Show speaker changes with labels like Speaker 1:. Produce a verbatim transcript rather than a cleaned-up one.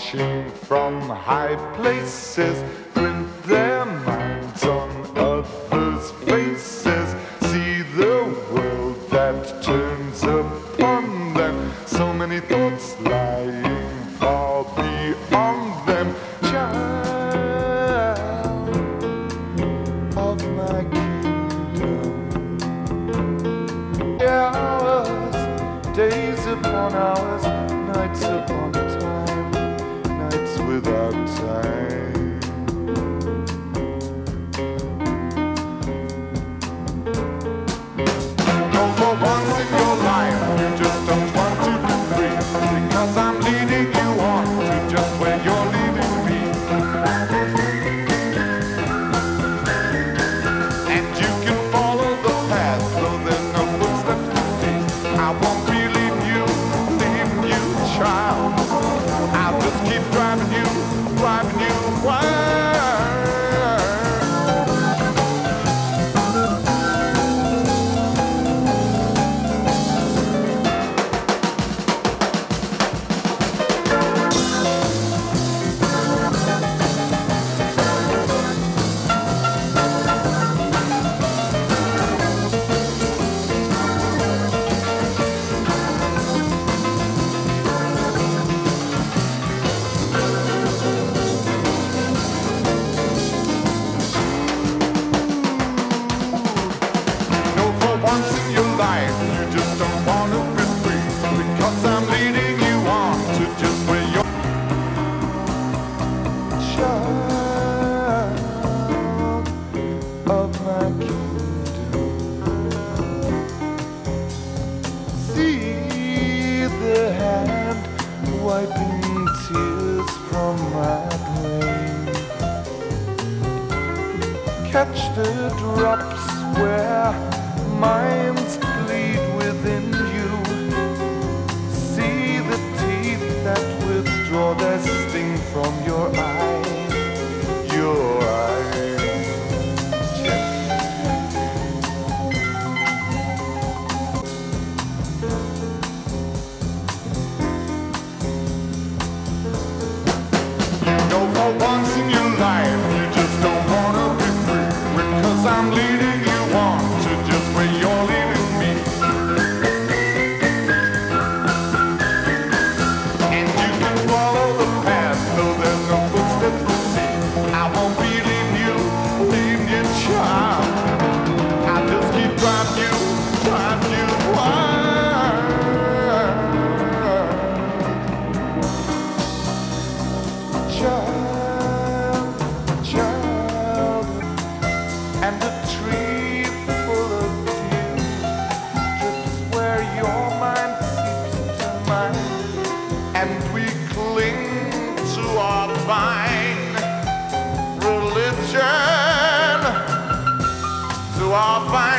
Speaker 1: watching from high places, print their minds on others' faces, see the world that turns upon them, so many thoughts lying far beyond them. Child of my kingdom, hours, days upon hours, nights upon time, nights without time. No, for once in your life, you just don't want to be free, because I'm leading you on to just where you're leading me. And you can follow the path, though there's no footsteps to see. I won't be leaving you, leaving you, child. I'll just keep driving you, driving you wild. Once in your life, you just don't want to be free, because I'm leading you on to just where you're. Child of my kingdom, see the hand wiping tears from my brain, catch the drops where minds bleed within you, see the teeth that withdraw their sting from your eyes, your eyes. You know, for once in your life, you just don't want to be free, because I'm leading you on to just where you're leading me. And you can follow the path, though there's no footsteps to see. I won't be leaving you, leaving you, child. I'll just keep driving you, driving you wild. Child, child, and the tree full of dew drips where your mind seeps to mine, and we cling to our vine religion, to our vine.